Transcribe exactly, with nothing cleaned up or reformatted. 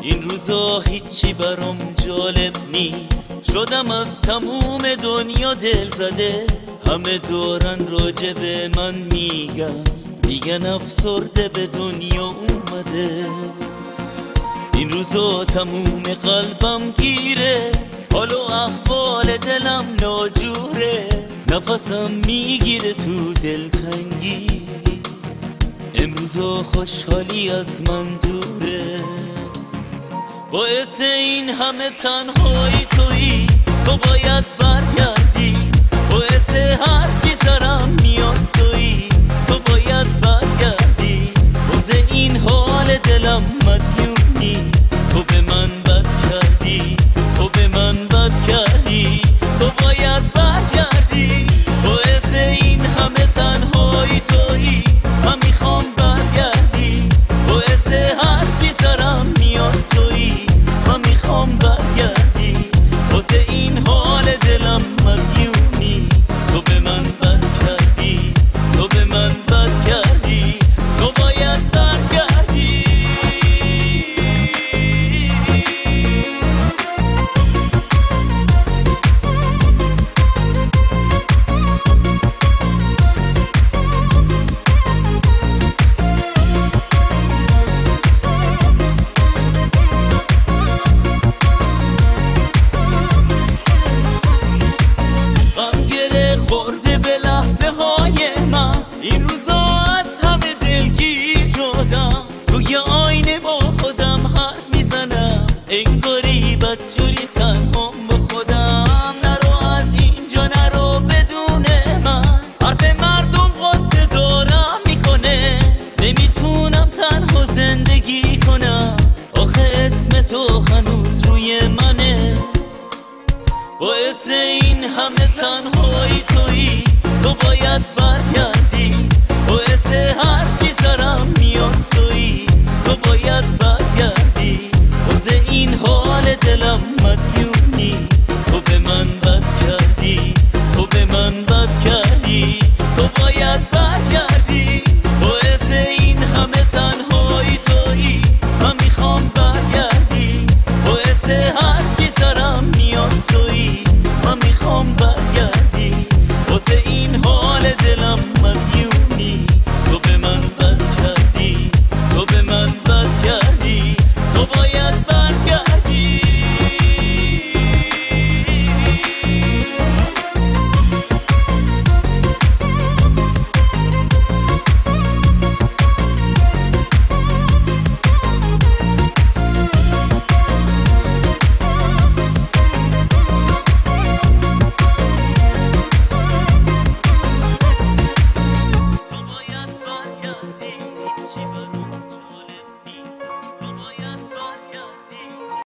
این روزا هیچی برام جالب نیست، شدم از تموم دنیا دل زده. همه دارن راجع به من میگن، میگن افسرده به دنیا اومده. این روزا تموم قلبم گیره، حال و احوال دلم ناجوره. نفسم میگیره تو دلتنگی، امروزا خوشحالی از من دوره. باعث این همه تنهایی تویی، تو باید برگردی. باعث هر چی سرم میاد تویی، تو باید برگردی. واسه این حال دلم مدیونی، تو به من بد کردی، تو به من بد کردی. تو باید برگردی. باعث این همه تنهایی تویی، من میخوام برگردی. باعث هر چی سرم میاد تویی، من میخوام برگردی. واسه این حال دلم مدیونی، تو به من بد کردی، تو به من بد کردی. تو باید برگردی. خورده به لحظه های من، این روزا از همه دلگیر شدم. توی آینه با خودم حرف میزنم، انگاری بدجوری تنهام با خودم. نرو از اینجا، نرو بدون من. حرف مردم قصه دارم میکنه، نمیتونم تنها زندگی کنم. آخه اسم تو هنوز روی منه. باعث این همه